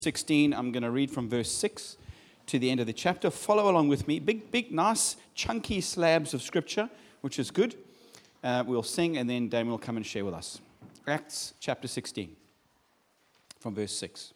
16, I'm going to read from verse 6 to the end of the chapter. Follow along with me. Big, nice, chunky slabs of scripture, which is good. We'll sing and then Damien will come and share with us. Acts chapter 16, from verse 6.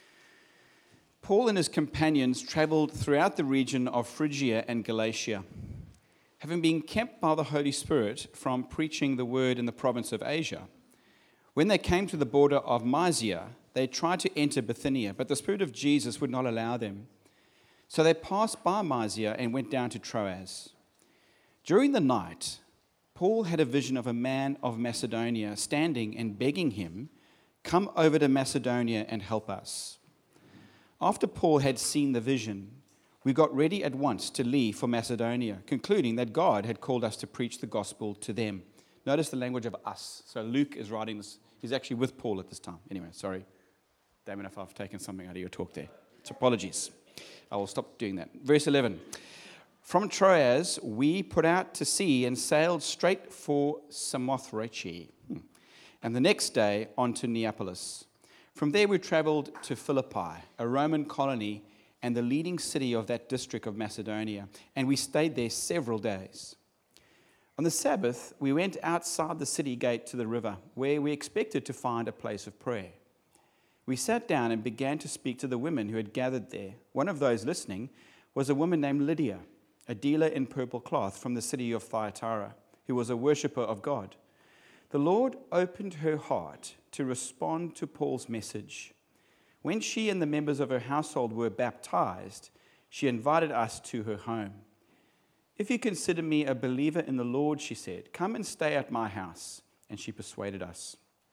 Paul and his companions traveled throughout the region of Phrygia and Galatia, having been kept by the Holy Spirit from preaching the word in the province of Asia. When they came to the border of Mysia, they tried to enter Bithynia, but the Spirit of Jesus would not allow them. So they passed by Mysia and went down to Troas. During the night, Paul had a vision of a man of Macedonia standing and begging him, "Come over to Macedonia and help us." After Paul had seen the vision, we got ready at once to leave for Macedonia, concluding that God had called us to preach the gospel to them. Notice the language of us. So Luke is writing this. He's actually with Paul at this time. Anyway, sorry, Damien, if I've taken something out of your talk there. It's apologies. I will stop doing that. Verse 11. From Troas, we put out to sea and sailed straight for Samothrace, and the next day on to Neapolis. From there we traveled to Philippi, a Roman colony and the leading city of that district of Macedonia, and we stayed there several days. On the Sabbath, we went outside the city gate to the river, where we expected to find a place of prayer. We sat down and began to speak to the women who had gathered there. One of those listening was a woman named Lydia, a dealer in purple cloth from the city of Thyatira, who was a worshipper of God. The Lord opened her heart to respond to Paul's message. When she and the members of her household were baptized, she invited us to her home. "If you consider me a believer in the Lord," she said, "come and stay at my house." And she persuaded us.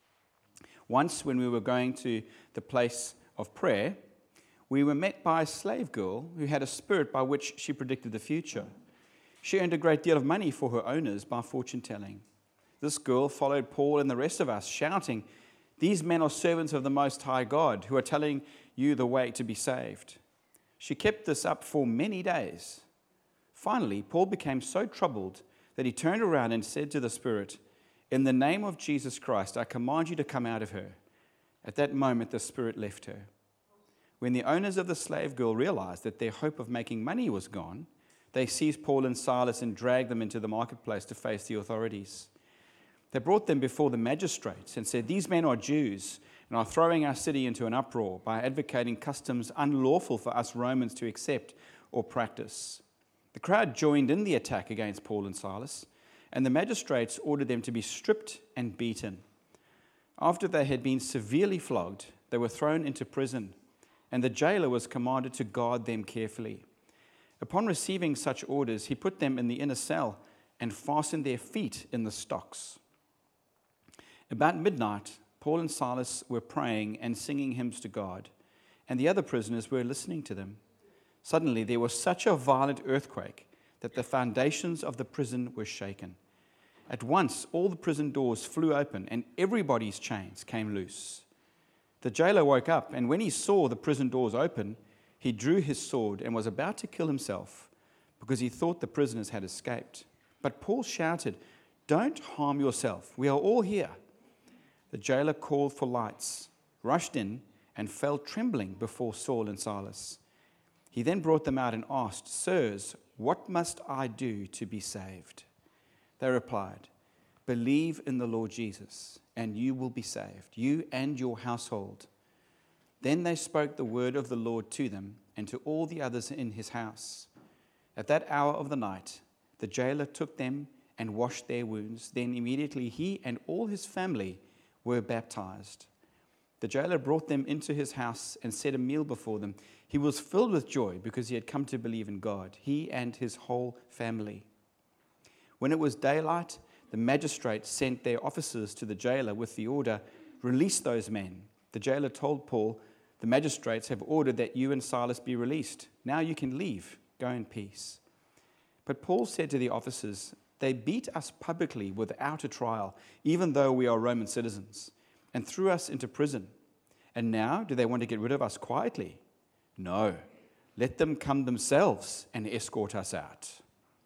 Once, when we were going to the place of prayer, we were met by a slave girl who had a spirit by which she predicted the future. She earned a great deal of money for her owners by fortune-telling. This girl followed Paul and the rest of us, shouting, "These men are servants of the Most High God, who are telling you the way to be saved." She kept this up for many days. Finally, Paul became so troubled that he turned around and said to the spirit, "In the name of Jesus Christ, I command you to come out of her." At that moment, the spirit left her. When the owners of the slave girl realized that their hope of making money was gone, they seized Paul and Silas and dragged them into the marketplace to face the authorities. They brought them before the magistrates and said, "These men are Jews and are throwing our city into an uproar by advocating customs unlawful for us Romans to accept or practice." The crowd joined in the attack against Paul and Silas, and the magistrates ordered them to be stripped and beaten. After they had been severely flogged, they were thrown into prison, and the jailer was commanded to guard them carefully. Upon receiving such orders, he put them in the inner cell and fastened their feet in the stocks. About midnight, Paul and Silas were praying and singing hymns to God, and the other prisoners were listening to them. Suddenly, there was such a violent earthquake that the foundations of the prison were shaken. At once, all the prison doors flew open, and everybody's chains came loose. The jailer woke up, and when he saw the prison doors open, he drew his sword and was about to kill himself because he thought the prisoners had escaped. But Paul shouted, "Don't harm yourself. We are all here." The jailer called for lights, rushed in, and fell trembling before Saul and Silas. He then brought them out and asked, "Sirs, what must I do to be saved?" They replied, "Believe in the Lord Jesus, and you will be saved, you and your household." Then they spoke the word of the Lord to them and to all the others in his house. At that hour of the night, the jailer took them and washed their wounds. Then immediately he and all his family were baptized. The jailer brought them into his house and set a meal before them. He was filled with joy because he had come to believe in God, he and his whole family. When it was daylight, the magistrates sent their officers to the jailer with the order, "Release those men." The jailer told Paul, "The magistrates have ordered that you and Silas be released. Now you can leave. Go in peace." But Paul said to the officers, "They beat us publicly without a trial, even though we are Roman citizens, and threw us into prison. And now do they want to get rid of us quietly? No, let them come themselves and escort us out."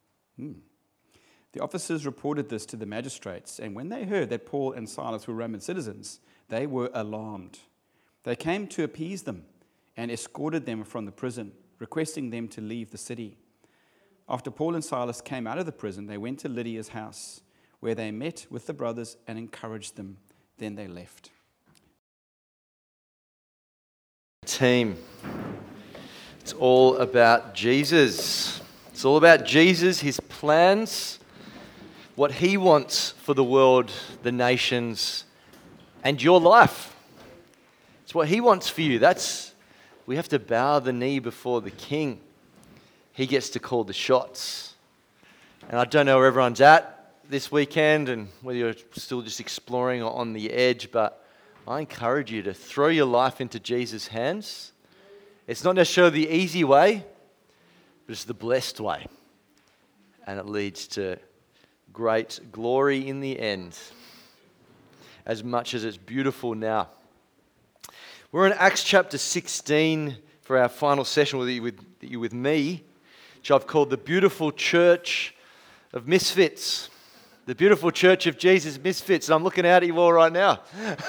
The officers reported this to the magistrates, and when they heard that Paul and Silas were Roman citizens, they were alarmed. They came to appease them, and escorted them from the prison, requesting them to leave the city. After Paul and Silas came out of the prison, they went to Lydia's house, where they met with the brothers and encouraged them. Then they left. Team, it's all about Jesus. It's all about Jesus, his plans, what he wants for the world, the nations, and your life. It's what he wants for you. We have to bow the knee before the King. He gets to call the shots. And I don't know where everyone's at this weekend and whether you're still just exploring or on the edge, but I encourage you to throw your life into Jesus' hands. It's not necessarily the easy way, but it's the blessed way. And it leads to great glory in the end, as much as it's beautiful now. We're in Acts chapter 16 for our final session with me, which I've called the beautiful church of misfits. The beautiful church of Jesus misfits. And I'm looking out at you all right now.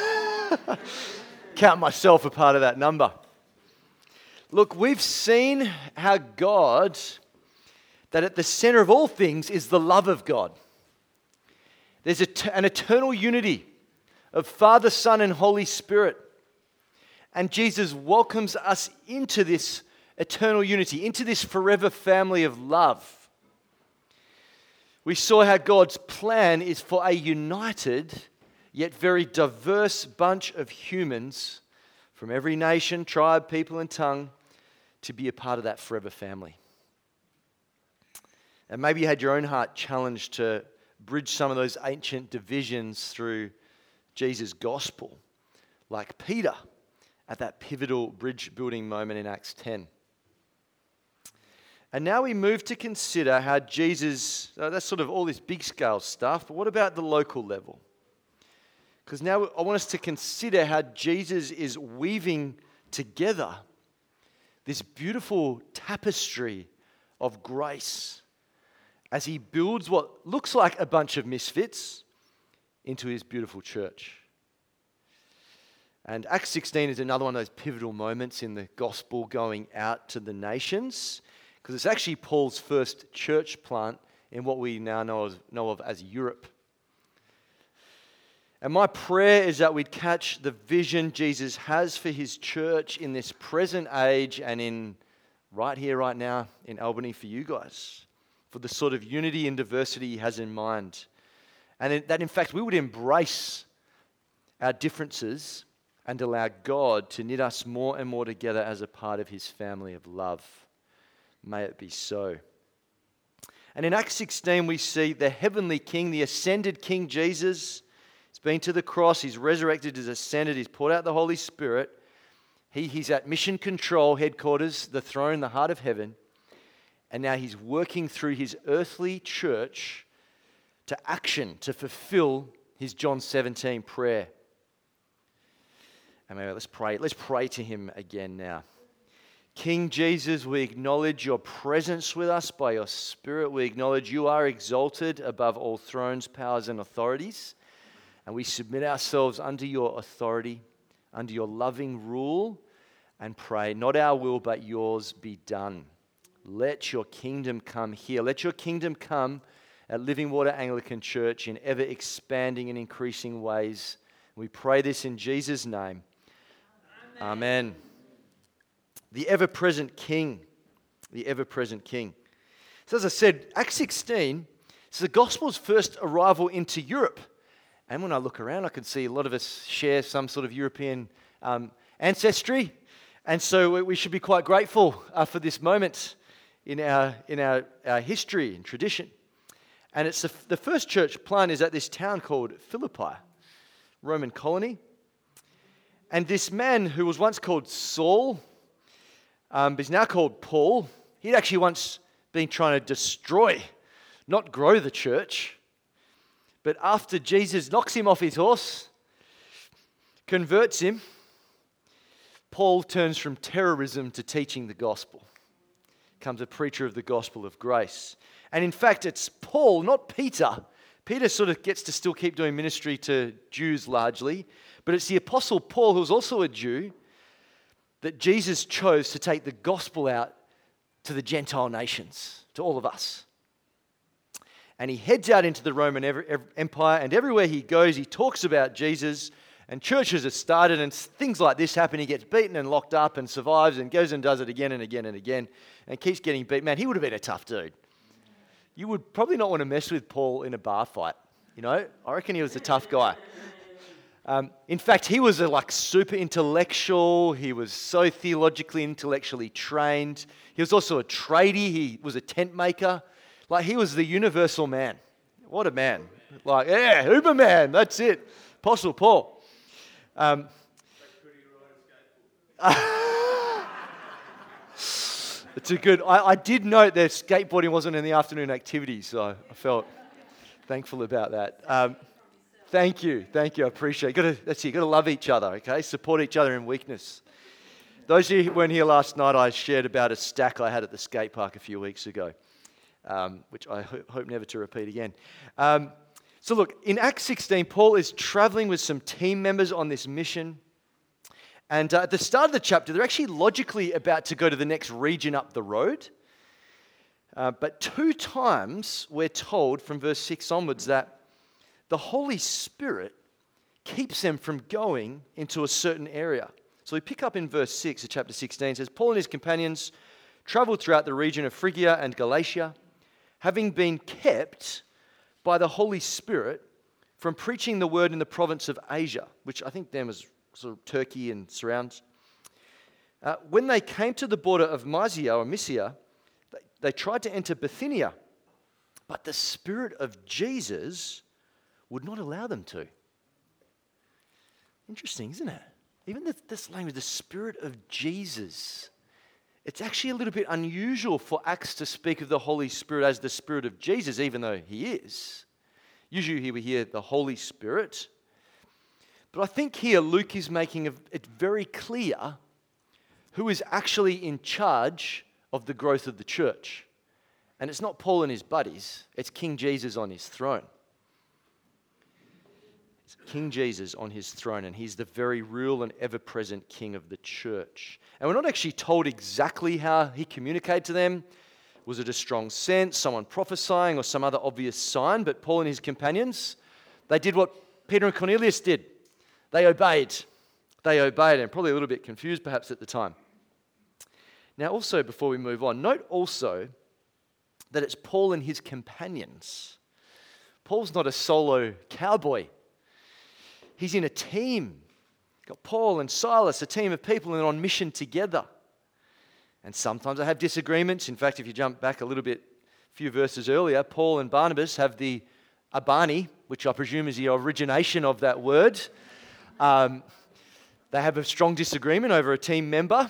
Count myself a part of that number. Look, we've seen how God, that at the center of all things is the love of God. There's an eternal unity of Father, Son, and Holy Spirit. And Jesus welcomes us into this eternal unity, into this forever family of love. We saw how God's plan is for a united yet very diverse bunch of humans from every nation, tribe, people, and tongue to be a part of that forever family. And maybe you had your own heart challenged to bridge some of those ancient divisions through Jesus' gospel, like Peter at that pivotal bridge building moment in Acts 10. And now we move to consider how Jesus, that's sort of all this big scale stuff, but what about the local level? Because now I want us to consider how Jesus is weaving together this beautiful tapestry of grace as he builds what looks like a bunch of misfits into his beautiful church. And Acts 16 is another one of those pivotal moments in the gospel going out to the nations, because it's actually Paul's first church plant in what we now know of as Europe. And my prayer is that we'd catch the vision Jesus has for his church in this present age and in right here, right now in Albany for you guys, for the sort of unity and diversity he has in mind. And that in fact we would embrace our differences and allow God to knit us more and more together as a part of his family of love. May it be so. And in Acts 16 we see the heavenly King, the ascended King Jesus. He's been to the cross, he's resurrected, he's ascended, he's poured out the Holy Spirit. He's at mission control headquarters, the throne, the heart of heaven. And now he's working through his earthly church to action, to fulfill his John 17 prayer. And maybe let's pray. Let's pray to him again now. King Jesus, we acknowledge your presence with us by your Spirit. We acknowledge you are exalted above all thrones, powers, and authorities. And we submit ourselves under your authority, under your loving rule, and pray, not our will, but yours be done. Let your kingdom come here. Let your kingdom come at Living Water Anglican Church in ever expanding and increasing ways. We pray this in Jesus' name. Amen. The ever-present King. The ever-present King. So as I said, Acts 16 is the gospel's first arrival into Europe. And when I look around, I can see a lot of us share some sort of European ancestry. And so we should be quite grateful for this moment in our history and tradition. And it's the first church plant is at this town called Philippi, Roman colony. And this man who was once called Saul, but he's now called Paul, he'd actually once been trying to destroy, not grow the church. But after Jesus knocks him off his horse, converts him, Paul turns from terrorism to teaching the gospel. Becomes a preacher of the gospel of grace. And in fact, it's Paul, not Peter. Peter sort of gets to still keep doing ministry to Jews largely. But it's the Apostle Paul, who's also a Jew, that Jesus chose to take the gospel out to the Gentile nations, to all of us. And he heads out into the Roman Empire, and everywhere he goes, he talks about Jesus, and churches are started, and things like this happen. He gets beaten and locked up and survives and goes and does it again and again and again and keeps getting beat. Man, he would have been a tough dude. You would probably not want to mess with Paul in a bar fight. You know, I reckon he was a tough guy. In fact, he was a super intellectual. He was so theologically, intellectually trained. He was also a tradie. He was a tent maker. He was the universal man. What a man. Yeah, Uber man, that's it. Apostle Paul. It's a good, I did note that skateboarding wasn't in the afternoon activity, so I felt thankful about that. Thank you, I appreciate it. That's it, you got to love each other, okay? Support each other in weakness. Those of you who weren't here last night, I shared about a stack I had at the skate park a few weeks ago, which I hope never to repeat again. So look, in Acts 16, Paul is traveling with some team members on this mission. And at the start of the chapter, they're actually logically about to go to the next region up the road. But 2 times we're told from verse 6 onwards that the Holy Spirit keeps them from going into a certain area. So we pick up in verse 6 of chapter 16. It says, Paul and his companions traveled throughout the region of Phrygia and Galatia, having been kept by the Holy Spirit from preaching the word in the province of Asia, which I think then was sort of Turkey and surrounds. When they came to the border of Mysia, they tried to enter Bithynia, but the Spirit of Jesus would not allow them to. Interesting, isn't it? Even this language, the Spirit of Jesus. It's actually a little bit unusual for Acts to speak of the Holy Spirit as the Spirit of Jesus, even though he is. Usually here we hear the Holy Spirit. But I think here Luke is making it very clear who is actually in charge of the growth of the church. And it's not Paul and his buddies, it's King Jesus on his throne. It's King Jesus on his throne, and he's the very real and ever-present King of the church. And we're not actually told exactly how he communicated to them. Was it a strong sense, someone prophesying, or some other obvious sign? But Paul and his companions, they did what Peter and Cornelius did. They obeyed. And probably a little bit confused perhaps at the time. Now also, before we move on, note also that it's Paul and his companions. Paul's not a solo cowboy. He's in a team. Got Paul and Silas, a team of people, and they're on mission together. And sometimes they have disagreements. In fact, if you jump back a little bit, a few verses earlier, Paul and Barnabas have the Abani, which I presume is the origination of that word. They have a strong disagreement over a team member,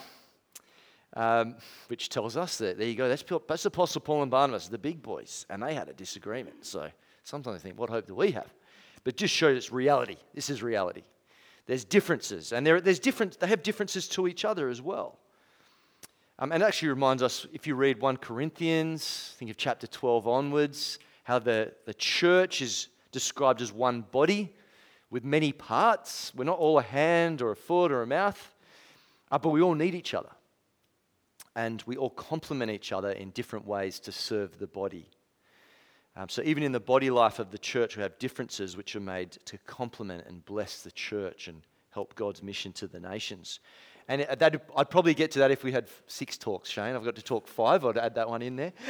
which tells us that, there you go, that's Apostle Paul and Barnabas, the big boys, and they had a disagreement. So sometimes I think, what hope do we have? But just shows it's reality. This is reality. There's differences, and they have differences to each other as well. And it actually reminds us, if you read 1 Corinthians, think of chapter 12 onwards, how the church is described as one body with many parts. We're not all a hand or a foot or a mouth, but we all need each other. And we all complement each other in different ways to serve the body. So even in the body life of the church, we have differences which are made to complement and bless the church and help God's mission to the nations. And I'd probably get to that if we had 6 talks, Shane. I've got to talk 5. I'd add that one in there.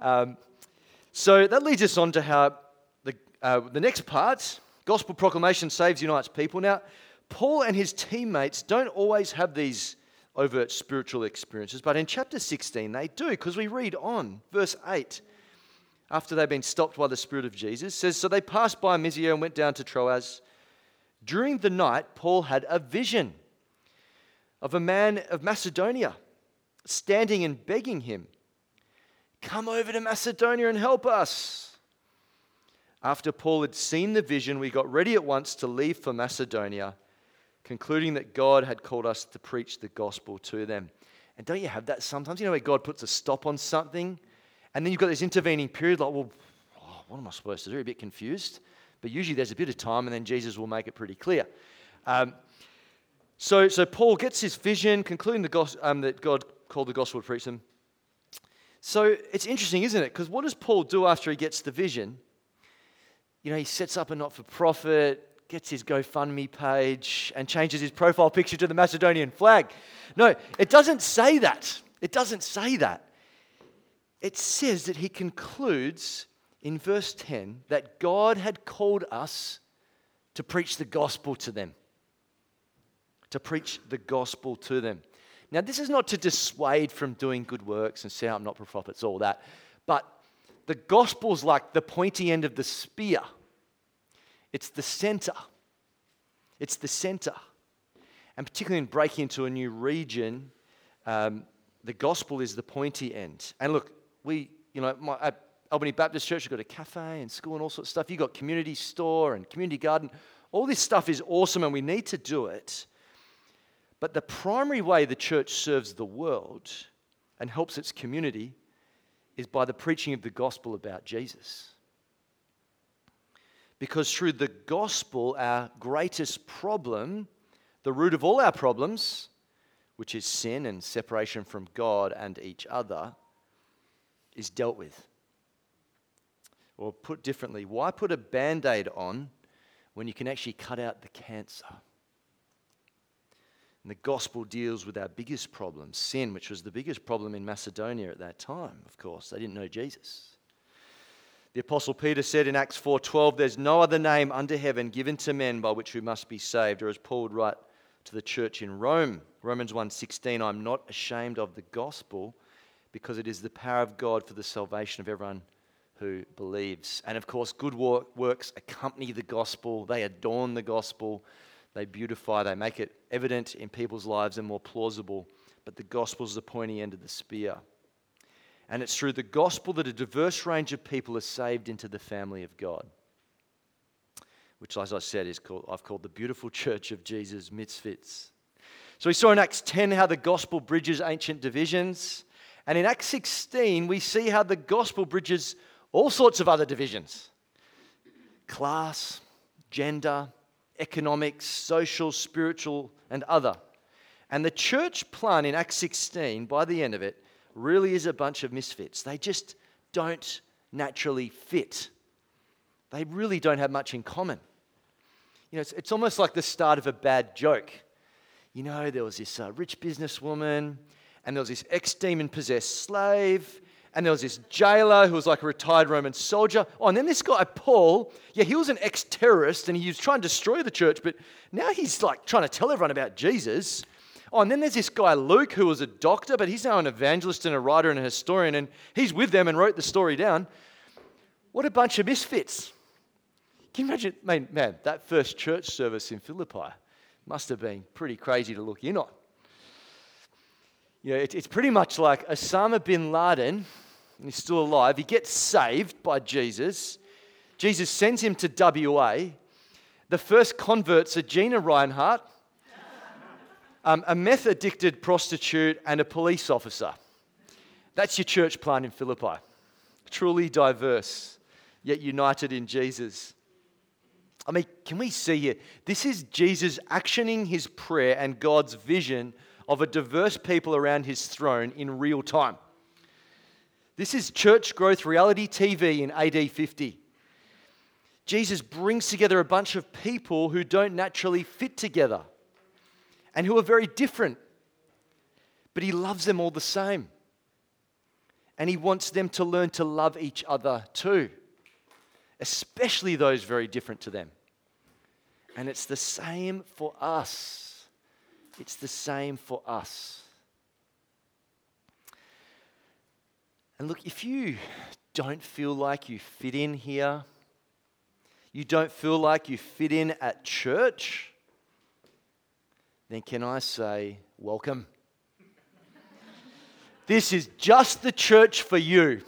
So that leads us on to how the next part, gospel proclamation saves, unites people. Now, Paul and his teammates don't always have these overt spiritual experiences, but in chapter 16 they do, because we read on, verse 8, after they've been stopped by the Spirit of Jesus, says, so they passed by Mysia and went down to Troas. During the night, Paul had a vision of a man of Macedonia standing and begging him, come over to Macedonia and help us. After Paul had seen the vision, we got ready at once to leave for Macedonia, concluding that God had called us to preach the gospel to them. And don't you have that sometimes? You know where God puts a stop on something, and then you've got this intervening period like, well, what am I supposed to do? A bit confused. But usually there's a bit of time, and then Jesus will make it pretty clear. So Paul gets his vision, concluding that God called the gospel to preach them. So it's interesting, isn't it? Because what does Paul do after he gets the vision? You know, he sets up a not-for-profit, gets his GoFundMe page, and changes his profile picture to the Macedonian flag. No, it doesn't say that. It doesn't say that. It says that he concludes in verse 10 that God had called us to preach the gospel to them. To preach the gospel to them. Now, this is not to dissuade from doing good works and set up not-for-profits, all that. But the gospel's like the pointy end of the spear. It's the center. It's the center. And particularly in breaking into a new region, the gospel is the pointy end. And look, at Albany Baptist Church, we've got a cafe and school and all sorts of stuff. You've got community store and community garden. All this stuff is awesome and we need to do it. But the primary way the church serves the world and helps its community is by the preaching of the gospel about Jesus. Because through the gospel, our greatest problem, the root of all our problems, which is sin and separation from God and each other, is dealt with. Or put differently, why put a Band-Aid on when you can actually cut out the cancer? And the gospel deals with our biggest problem, sin, which was the biggest problem in Macedonia at that time, of course. They didn't know Jesus. The Apostle Peter said in Acts 4:12, "There's no other name under heaven given to men by which we must be saved." Or as Paul would write to the church in Rome, Romans 1:16, "I'm not ashamed of the gospel because it is the power of God for the salvation of everyone who believes." And of course, good works accompany the gospel. They adorn the gospel. They beautify, they make it evident in people's lives and more plausible. But the gospel is the pointy end of the spear. And it's through the gospel that a diverse range of people are saved into the family of God. Which, as I said, I've called the beautiful church of Jesus Misfits. So we saw in Acts 10 how the gospel bridges ancient divisions. And in Acts 16, we see how the gospel bridges all sorts of other divisions. Class, gender, economics, social, spiritual, and other. And the church plant in Acts 16, by the end of it, really is a bunch of misfits. They just don't naturally fit. They really don't have much in common. You know, it's almost like the start of a bad joke. You know, there was this rich businesswoman, and there was this ex-demon-possessed slave, and there was this jailer who was like a retired Roman soldier. Oh, and then this guy, Paul, he was an ex-terrorist, and he was trying to destroy the church, but now he's like trying to tell everyone about Jesus. Oh, and then there's this guy, Luke, who was a doctor, but he's now an evangelist and a writer and a historian, and he's with them and wrote the story down. What a bunch of misfits. Can you imagine, man, that first church service in Philippi must have been pretty crazy to look in on. You know, it's pretty much like Osama bin Laden, and he's still alive. He gets saved by Jesus. Jesus sends him to WA. The first converts are Gina Reinhardt, a meth-addicted prostitute, and a police officer. That's your church plant in Philippi. Truly diverse, yet united in Jesus. I mean, can we see here? This is Jesus actioning his prayer and God's vision of a diverse people around his throne in real time. This is Church Growth Reality TV in AD 50. Jesus brings together a bunch of people who don't naturally fit together and who are very different, but he loves them all the same. And he wants them to learn to love each other too, especially those very different to them. And it's the same for us. It's the same for us. And look, if you don't feel like you fit in here, you don't feel like you fit in at church, then can I say, welcome. This is just the church for you.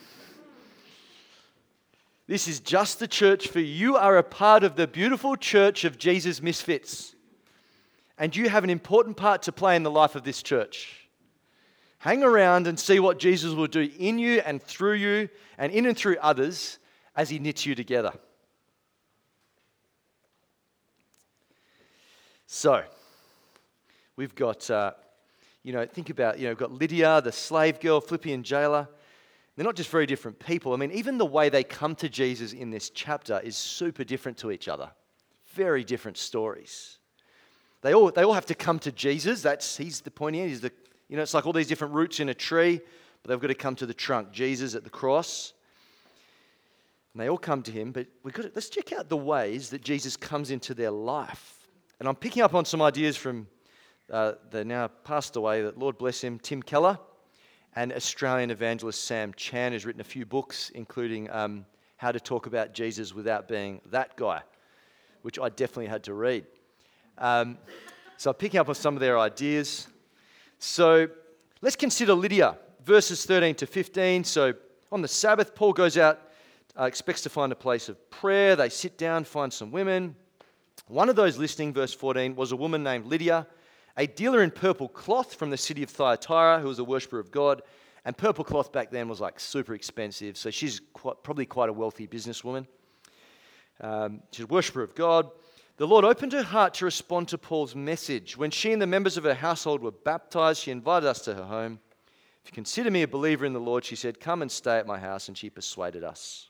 This is just the church for you. You are a part of the beautiful church of Jesus Misfits. And you have an important part to play in the life of this church. Hang around and see what Jesus will do in you and through you and in and through others as he knits you together. So, We've got, think about, we've got Lydia, the slave girl, Philippian jailer. They're not just very different people. I mean, even the way they come to Jesus in this chapter is super different to each other. Very different stories. They all have to come to Jesus. He's the point here. It's like all these different roots in a tree, but they've got to come to the trunk, Jesus at the cross. And they all come to him, but let's check out the ways that Jesus comes into their life. And I'm picking up on some ideas from the now passed away, that Lord bless him, Tim Keller, and Australian evangelist Sam Chan, who's written a few books, including How to Talk About Jesus Without Being That Guy, which I definitely had to read. So I'm picking up on some of their ideas. So let's consider Lydia, verses 13 to 15. So on the Sabbath, Paul goes out, expects to find a place of prayer. They sit down, find some women. One of those listening, verse 14, was a woman named Lydia, a dealer in purple cloth from the city of Thyatira, who was a worshipper of God. And purple cloth back then was like super expensive, so she's probably quite a wealthy businesswoman. She's a worshipper of God. The Lord opened her heart to respond to Paul's message. When she and the members of her household were baptized, she invited us to her home. If you consider me a believer in the Lord, she said, come and stay at my house, and she persuaded us.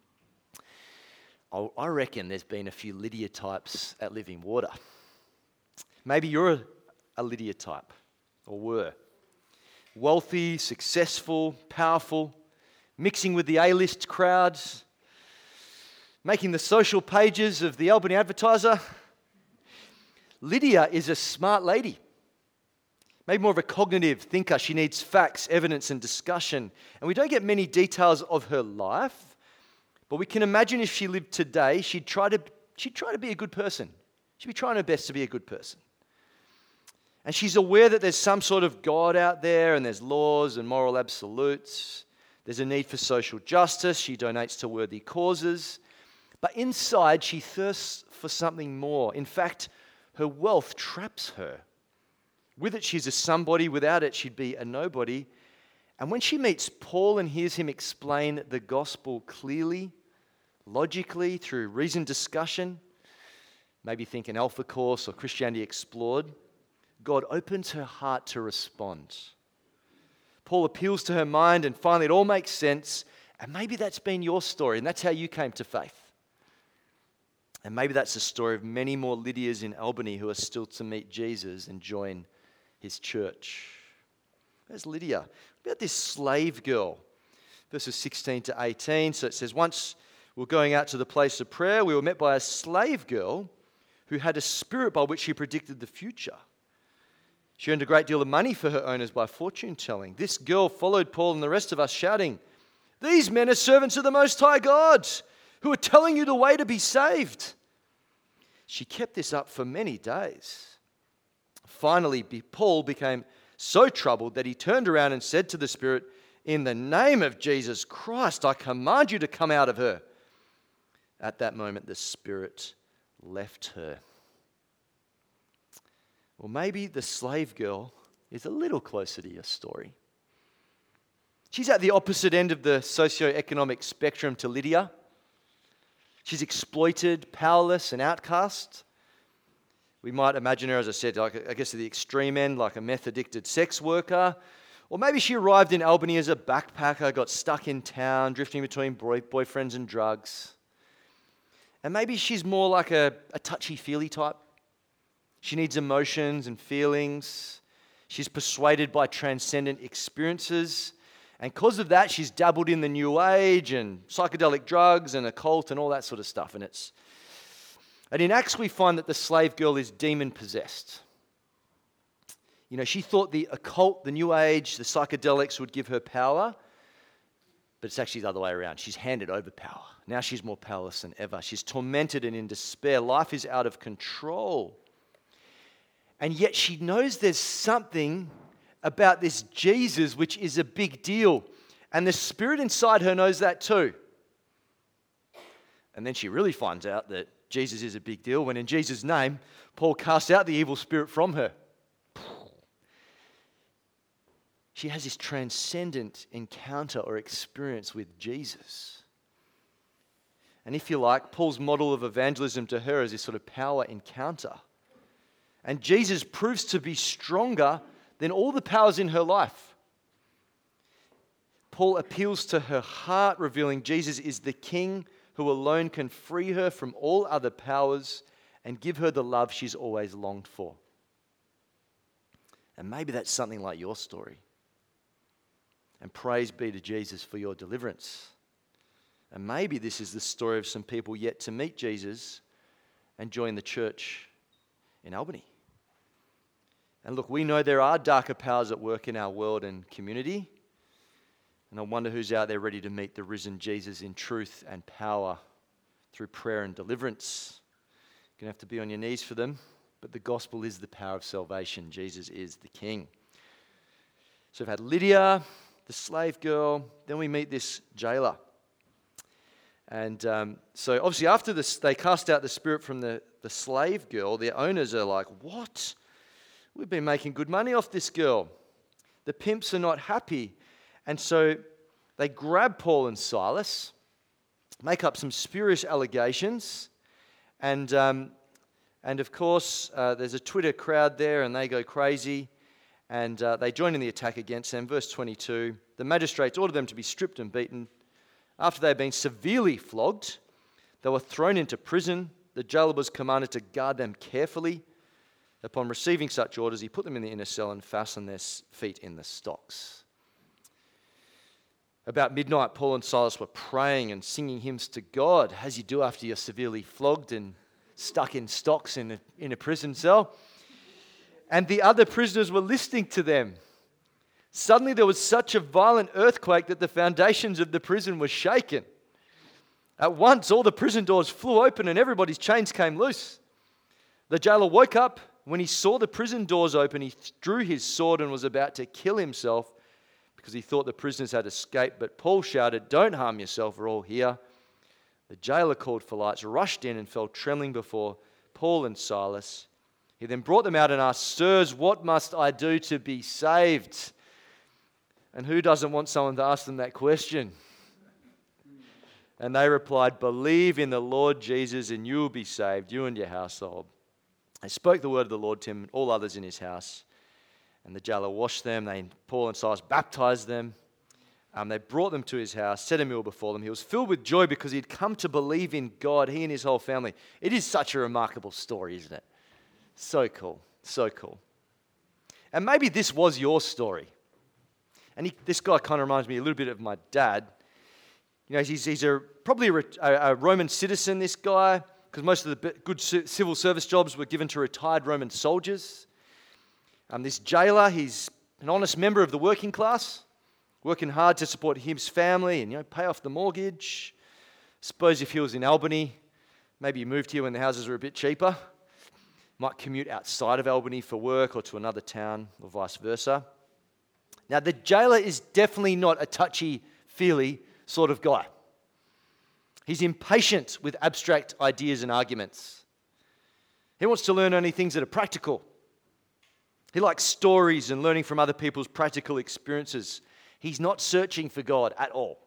I reckon there's been a few Lydia types at Living Water. Maybe you're a Lydia type, or were. Wealthy, successful, powerful, mixing with the A-list crowds, making the social pages of the Albany Advertiser. Lydia is a smart lady, maybe more of a cognitive thinker. She needs facts, evidence, and discussion. And we don't get many details of her life, but we can imagine if she lived today, she'd try to be a good person. She'd be trying her best to be a good person. And she's aware that there's some sort of God out there, and there's laws and moral absolutes. There's a need for social justice. She donates to worthy causes. But inside, she thirsts for something more. In fact, her wealth traps her. With it, she's a somebody. Without it, she'd be a nobody. And when she meets Paul and hears him explain the gospel clearly, logically, through reasoned discussion, maybe think an Alpha Course or Christianity Explored, God opens her heart to respond. Paul appeals to her mind, and finally it all makes sense. And maybe that's been your story, and that's how you came to faith. And maybe that's the story of many more Lydias in Albany who are still to meet Jesus and join his church. There's Lydia. What about this slave girl? Verses 16 to 18. So it says, once we were going out to the place of prayer, we were met by a slave girl who had a spirit by which she predicted the future. She earned a great deal of money for her owners by fortune telling. This girl followed Paul and the rest of us, shouting, these men are servants of the Most High God, who are telling you the way to be saved. She kept this up for many days. Finally, Paul became so troubled that he turned around and said to the spirit, in the name of Jesus Christ, I command you to come out of her. At that moment, the spirit left her. Well, maybe the slave girl is a little closer to your story. She's at the opposite end of the socio-economic spectrum to Lydia. She's exploited, powerless, and outcast. We might imagine her, as I said, like, I guess at the extreme end, like a meth-addicted sex worker. Or maybe she arrived in Albany as a backpacker, got stuck in town, drifting between boyfriends and drugs. And maybe she's more like a touchy-feely type. She needs emotions and feelings. She's persuaded by transcendent experiences. And because of that, she's dabbled in the New Age and psychedelic drugs and occult and all that sort of stuff. And in Acts, we find that the slave girl is demon-possessed. She thought the occult, the New Age, the psychedelics would give her power, but it's actually the other way around. She's handed over power. Now she's more powerless than ever. She's tormented and in despair. Life is out of control. And yet she knows there's something about this Jesus which is a big deal. And the spirit inside her knows that too. And then she really finds out that Jesus is a big deal when in Jesus' name, Paul casts out the evil spirit from her. She has this transcendent encounter or experience with Jesus. And if you like, Paul's model of evangelism to her is this sort of power encounter. And Jesus proves to be stronger than all the powers in her life. Paul appeals to her heart, revealing Jesus is the King who alone can free her from all other powers and give her the love she's always longed for. And maybe that's something like your story. And praise be to Jesus for your deliverance. And maybe this is the story of some people yet to meet Jesus and join the church in Albany. And look, we know there are darker powers at work in our world and community. And I wonder who's out there ready to meet the risen Jesus in truth and power through prayer and deliverance. You're going to have to be on your knees for them. But the gospel is the power of salvation. Jesus is the King. So we've had Lydia, the slave girl. Then we meet this jailer. And so obviously after this, they cast out the spirit from the slave girl. Their owners are like, what? We've been making good money off this girl. The pimps are not happy. And so they grab Paul and Silas, make up some spurious allegations, and of course, there's a Twitter crowd there, and they go crazy, and they join in the attack against them. Verse 22, the magistrates ordered them to be stripped and beaten. After they had been severely flogged, they were thrown into prison. The jailer was commanded to guard them carefully. Upon receiving such orders, he put them in the inner cell and fastened their feet in the stocks. About midnight, Paul and Silas were praying and singing hymns to God, as you do after you're severely flogged and stuck in stocks in a prison cell. And the other prisoners were listening to them. Suddenly there was such a violent earthquake that the foundations of the prison were shaken. At once all the prison doors flew open and everybody's chains came loose. The jailer woke up. When he saw the prison doors open, he drew his sword and was about to kill himself because he thought the prisoners had escaped. But Paul shouted, "Don't harm yourself, we're all here." The jailer called for lights, rushed in and fell trembling before Paul and Silas. He then brought them out and asked, "Sirs, what must I do to be saved?" And who doesn't want someone to ask them that question? And they replied, "Believe in the Lord Jesus and you will be saved, you and your household." They spoke the word of the Lord to him and all others in his house. And the jailer washed them. Paul and Silas baptized them. They brought them to his house, set a meal before them. He was filled with joy because he'd come to believe in God, he and his whole family. It is such a remarkable story, isn't it? So cool, so cool. And maybe this was your story. And this guy kind of reminds me a little bit of my dad. You know, he's probably a Roman citizen, this guy, because most of the good civil service jobs were given to retired Roman soldiers. This jailer, he's an honest member of the working class, working hard to support his family and pay off the mortgage. Suppose if he was in Albany, maybe he moved here when the houses were a bit cheaper. Might commute outside of Albany for work or to another town or vice versa. Now, the jailer is definitely not a touchy-feely sort of guy. He's impatient with abstract ideas and arguments. He wants to learn only things that are practical. He likes stories and learning from other people's practical experiences. He's not searching for God at all.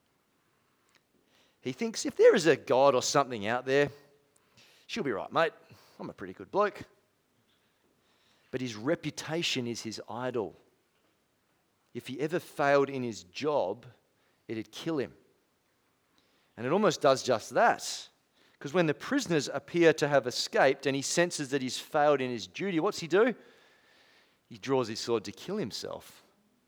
He thinks if there is a God or something out there, she'll be right, mate. I'm a pretty good bloke. But his reputation is his idol. If he ever failed in his job, it'd kill him. And it almost does just that. Because when the prisoners appear to have escaped and he senses that he's failed in his duty, what's he do? He draws his sword to kill himself.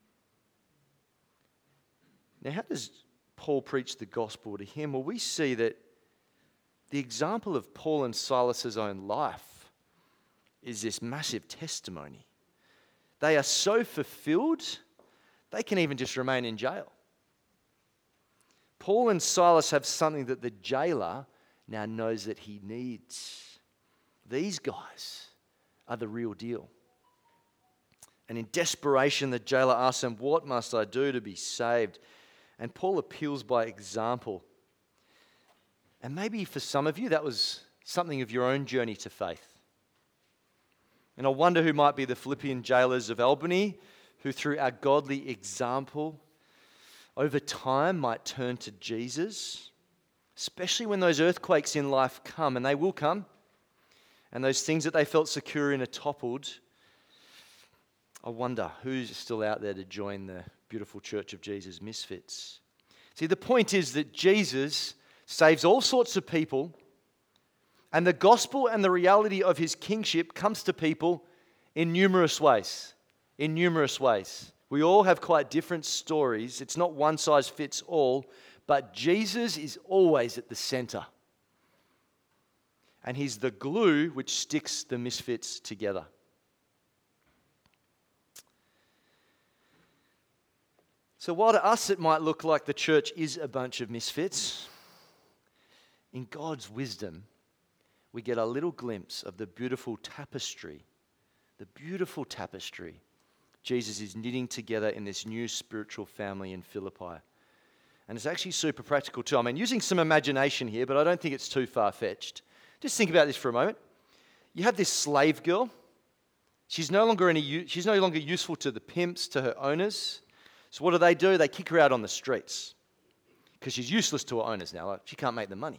Now, how does Paul preach the gospel to him? Well, we see that the example of Paul and Silas's own life is this massive testimony. They are so fulfilled, they can even just remain in jail. Paul and Silas have something that the jailer now knows that he needs. These guys are the real deal. And in desperation, the jailer asks them, "What must I do to be saved?" And Paul appeals by example. And maybe for some of you, that was something of your own journey to faith. And I wonder who might be the Philippian jailers of Albany, who through our godly example, over time might turn to Jesus, especially when those earthquakes in life come, and they will come. and those things that they felt secure in are toppled, I wonder who's still out there to join the beautiful church of Jesus Misfits. See, the point is that Jesus saves all sorts of people, and the gospel and the reality of his kingship comes to people in numerous ways. In numerous ways. We all have quite different stories. It's not one size fits all, but Jesus is always at the center. And he's the glue which sticks the misfits together. So while to us it might look like the church is a bunch of misfits, in God's wisdom, we get a little glimpse of the beautiful tapestry Jesus is knitting together in this new spiritual family in Philippi. And it's actually super practical too. I mean, using some imagination here, but I don't think it's too far-fetched. Just think about this for a moment. You have this slave girl. She's no longer useful to the pimps, to her owners. So what do? They kick her out on the streets because she's useless to her owners now. Like, she can't make the money.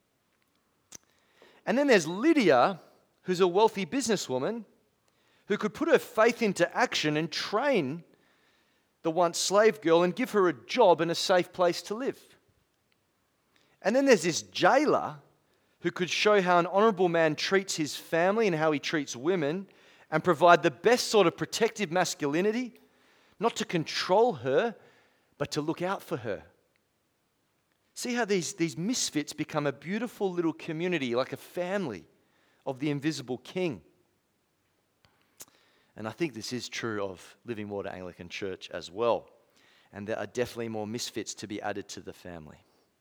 And then there's Lydia, who's a wealthy businesswoman who could put her faith into action and train the once slave girl and give her a job and a safe place to live. And then there's this jailer who could show how an honorable man treats his family and how he treats women and provide the best sort of protective masculinity, not to control her, but to look out for her. See how these misfits become a beautiful little community, like a family of the invisible King. And I think this is true of Living Water Anglican Church as well. And there are definitely more misfits to be added to the family.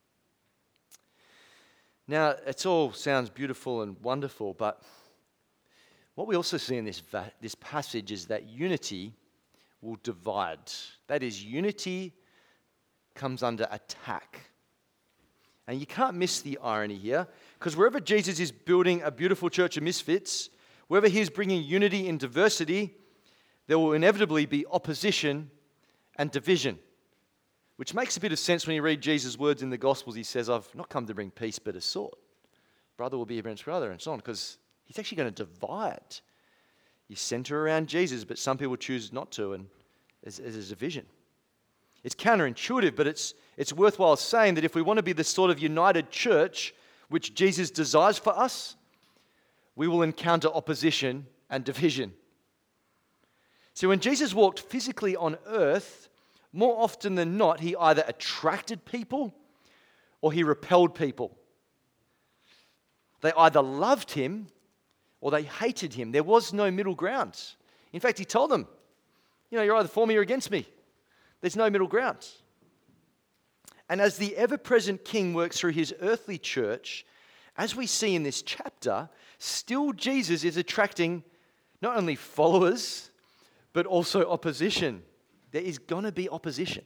Now, it all sounds beautiful and wonderful, but what we also see in this passage is that unity will divide. That is, unity comes under attack. And you can't miss the irony here, because wherever Jesus is building a beautiful church of misfits, wherever he's bringing unity in diversity, there will inevitably be opposition and division, which makes a bit of sense when you read Jesus' words in the Gospels. He says, I've not come to bring peace but a sword. Brother will be against brother and so on, because he's actually going to divide. You center around Jesus, but some people choose not to, and there's a division. It's counterintuitive, but it's worthwhile saying that if we want to be the sort of united church which Jesus desires for us, we will encounter opposition and division. See, when Jesus walked physically on earth, more often than not, he either attracted people or he repelled people. They either loved him or they hated him. There was no middle ground. In fact, he told them, you're either for me or against me. There's no middle ground. And as the ever-present King works through his earthly church, as we see in this chapter, still Jesus is attracting not only followers, but also opposition. There is going to be opposition.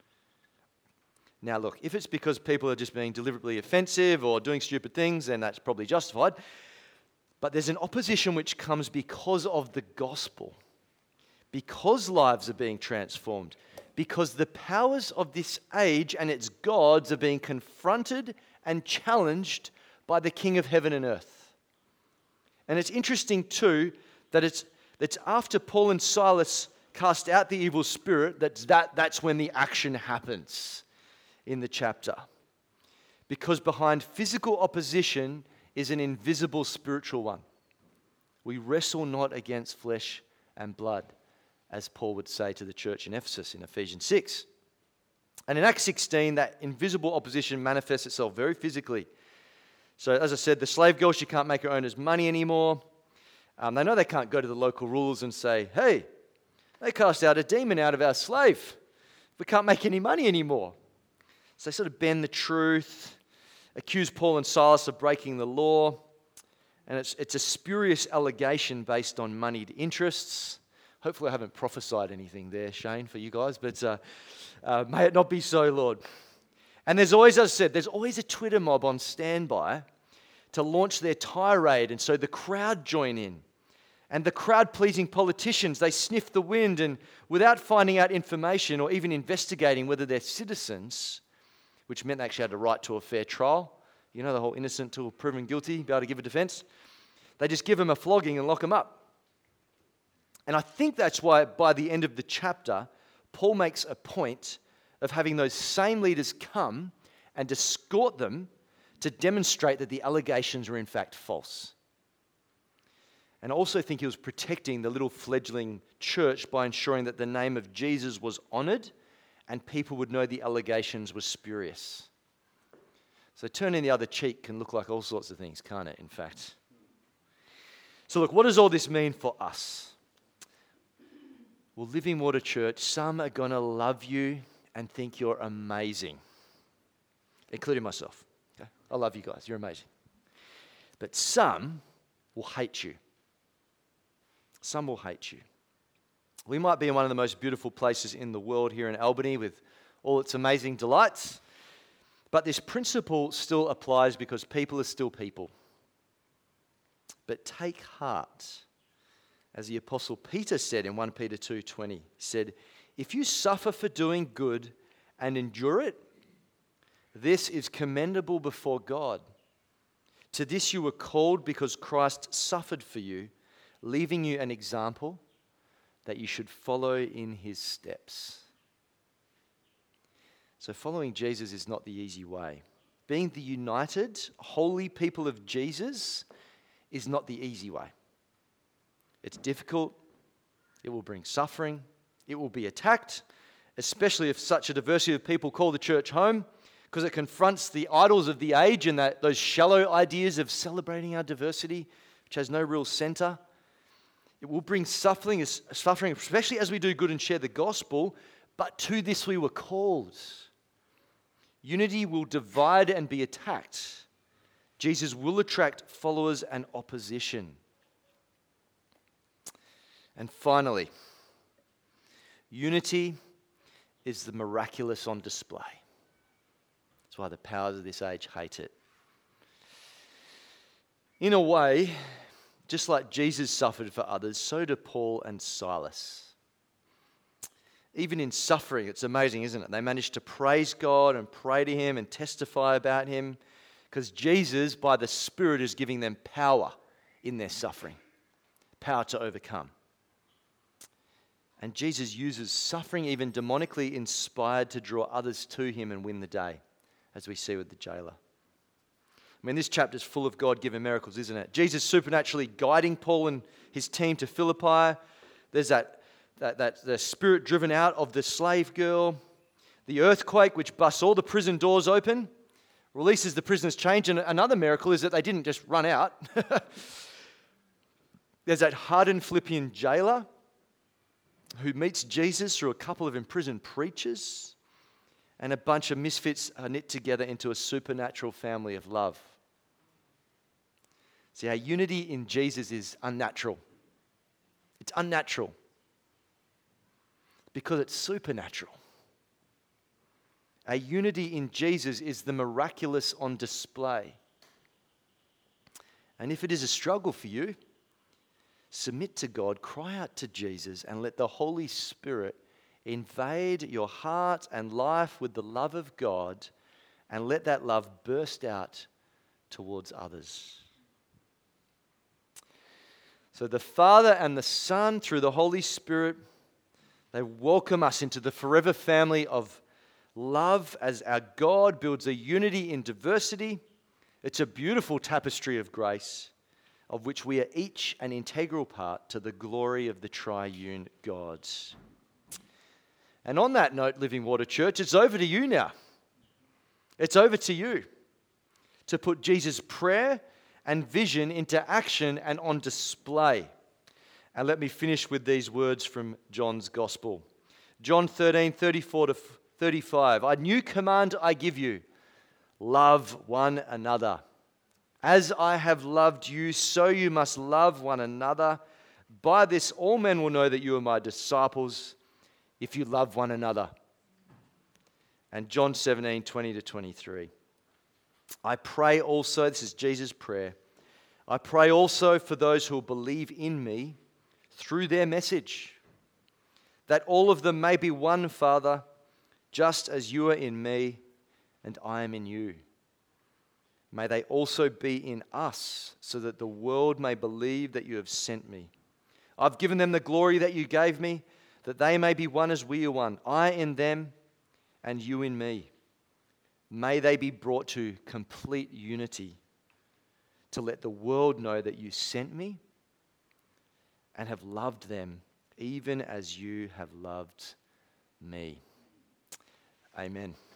Now look, if it's because people are just being deliberately offensive or doing stupid things, then that's probably justified. But there's an opposition which comes because of the gospel, because lives are being transformed, because the powers of this age and its gods are being confronted and challenged by the King of heaven and earth. And it's interesting too that it's after Paul and Silas cast out the evil spirit that's when the action happens in the chapter. Because behind physical opposition is an invisible spiritual one. We wrestle not against flesh and blood, as Paul would say to the church in Ephesus in Ephesians 6. And in Acts 16, that invisible opposition manifests itself very physically. So as I said, the slave girl, she can't make her owners money anymore. They know they can't go to the local rulers and say, hey, they cast out a demon out of our slave. We can't make any money anymore. So they sort of bend the truth, accuse Paul and Silas of breaking the law. And it's a spurious allegation based on moneyed interests. Hopefully I haven't prophesied anything there, Shane, for you guys, but may it not be so, Lord. And there's always, as I said, there's always a Twitter mob on standby to launch their tirade, and so the crowd join in. And the crowd-pleasing politicians, they sniff the wind, and without finding out information or even investigating whether they're citizens, which meant they actually had a right to a fair trial, the whole innocent till proven guilty, be able to give a defense, They just give them a flogging and lock them up. And I think that's why by the end of the chapter, Paul makes a point of having those same leaders come and escort them to demonstrate that the allegations were in fact false. And I also think he was protecting the little fledgling church by ensuring that the name of Jesus was honored and people would know the allegations were spurious. So turning the other cheek can look like all sorts of things, can't it, in fact? So look, what does all this mean for us? Well, Living Water Church, some are going to love you and think you're amazing, including myself. Okay? I love you guys. You're amazing. But some will hate you. Some will hate you. We might be in one of the most beautiful places in the world here in Albany with all its amazing delights, but this principle still applies because people are still people. But take heart, as the Apostle Peter said in 1 Peter 2:20, said, if you suffer for doing good and endure it, this is commendable before God. To this you were called because Christ suffered for you, leaving you an example that you should follow in his steps. So following Jesus is not the easy way. Being the united, holy people of Jesus is not the easy way. It's difficult. It will bring suffering. It will be attacked, especially if such a diversity of people call the church home, because it confronts the idols of the age and those shallow ideas of celebrating our diversity, which has no real center. It will bring suffering, especially as we do good and share the gospel, but to this we were called. Unity will divide and be attacked. Jesus will attract followers and opposition. And finally, unity is the miraculous on display. That's why the powers of this age hate it. In a way, just like Jesus suffered for others, so do Paul and Silas. Even in suffering, it's amazing, isn't it? They managed to praise God and pray to him and testify about him because Jesus, by the Spirit, is giving them power in their suffering, power to overcome. And Jesus uses suffering, even demonically inspired, to draw others to him and win the day, as we see with the jailer. I mean, this chapter is full of God-given miracles, isn't it? Jesus supernaturally guiding Paul and his team to Philippi. There's the spirit driven out of the slave girl. The earthquake, which busts all the prison doors open, releases the prisoners' chains. And another miracle is that they didn't just run out. There's that hardened Philippian jailer who meets Jesus through a couple of imprisoned preachers, and a bunch of misfits are knit together into a supernatural family of love. See, our unity in Jesus is unnatural. It's unnatural because it's supernatural. Our unity in Jesus is the miraculous on display. And if it is a struggle for you, submit to God, cry out to Jesus, and let the Holy Spirit invade your heart and life with the love of God, and let that love burst out towards others. So the Father and the Son, through the Holy Spirit, they welcome us into the forever family of love as our God builds a unity in diversity. It's a beautiful tapestry of grace, of which we are each an integral part to the glory of the triune God. And on that note, Living Water Church, it's over to you now. It's over to you to put Jesus' prayer and vision into action and on display. And let me finish with these words from John's Gospel. John 13:34-35. A new command I give you, love one another. As I have loved you, so you must love one another. By this all men will know that you are my disciples, if you love one another. And John 17:20-23. I pray also, this is Jesus' prayer, I pray also for those who will believe in me through their message, that all of them may be one, Father, just as you are in me and I am in you. may they also be in us, so that the world may believe that you have sent me. I've given them the glory that you gave me, that they may be one as we are one, I in them and you in me. May they be brought to complete unity, to let the world know that you sent me and have loved them even as you have loved me. Amen.